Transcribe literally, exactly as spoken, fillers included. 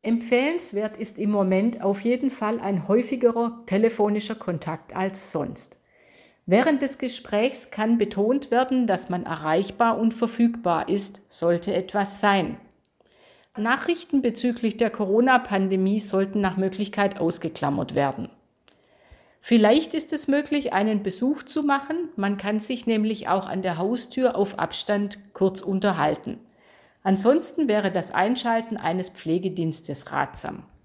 Empfehlenswert ist im Moment auf jeden Fall ein häufigerer telefonischer Kontakt als sonst. Während des Gesprächs kann betont werden, dass man erreichbar und verfügbar ist, sollte etwas sein. Nachrichten bezüglich der Corona-Pandemie sollten nach Möglichkeit ausgeklammert werden. Vielleicht ist es möglich, einen Besuch zu machen. Man kann sich nämlich auch an der Haustür auf Abstand kurz unterhalten. Ansonsten wäre das Einschalten eines Pflegedienstes ratsam.